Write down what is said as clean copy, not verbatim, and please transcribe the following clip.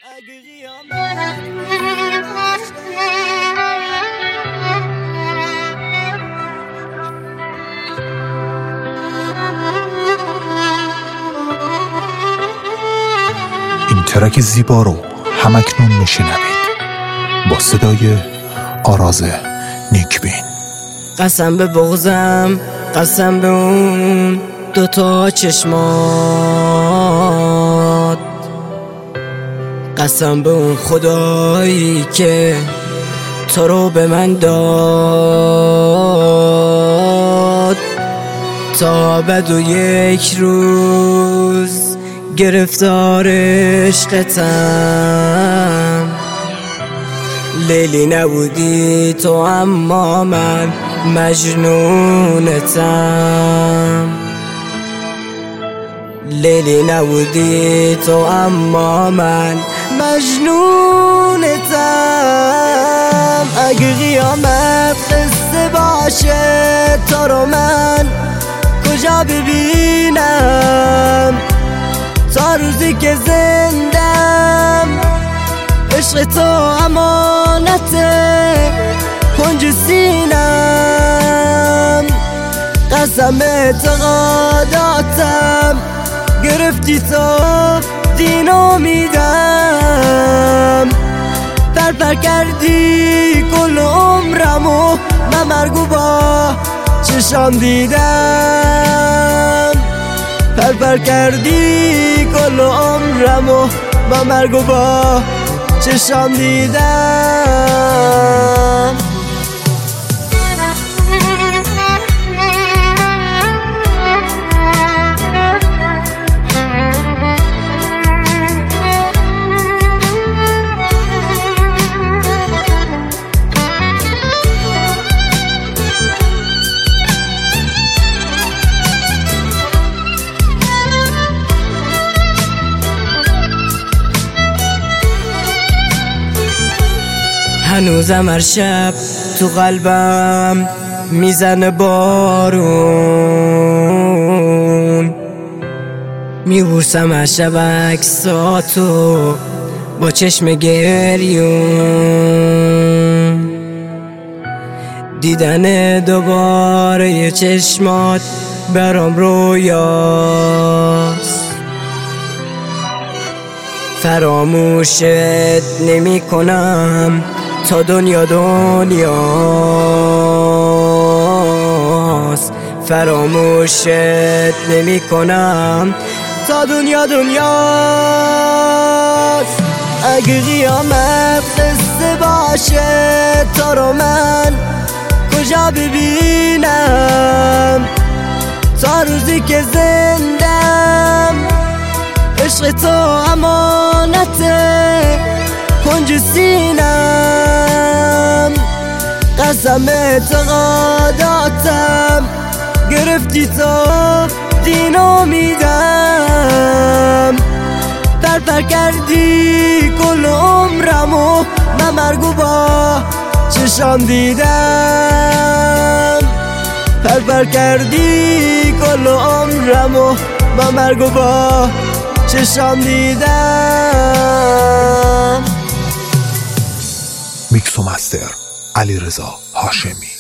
این ترک زیبا رو همکنون میشنوید با صدای آراز نیکبین. قسم به بغضم، قسم به اون دوتا چشمات، قسم به اون خدایی که تو رو به من داد، تا بعد و یک روز گرفتار عشقتم. لیلی نبودی تو اما من مجنونتم، لیلی نبودی تو اما من مجنونتم. اگه قیامت قصه باشه تو رو من کجا ببینم؟ تا روزی که زندم عشق تو امانته کنج سینم. قسم اعتقاداتم گرفتی تو دین امیدم. پر کردی کل عمرمو من مرگو با چشام دیدم. پر کردی کل عمرمو من مرگو با چشام دیدم. هنوزم هر شب تو قلبم میزنه بارون، میبوسم هر شب عکساتو با چشم گریون. دیدن دوباره یه چشمات برام رویاست، فراموشت نمی کنم تا دنیا دنیاست. فراموشت نمی کنم تا دنیا دنیاست. اگه قیامت قصه باشه تو رو من کجا ببینم؟ تا روزی که زندم عشق تو امانته کنج سینم. قسم اعتقاداتم گرفتی تو دین امیدم. پر کردی کل عمرمو من مرگو با چشام دیدم. پر کردی کل عمرمو من مرگو با چشام دیدم. میکس و مستر علیرضا هاشمی.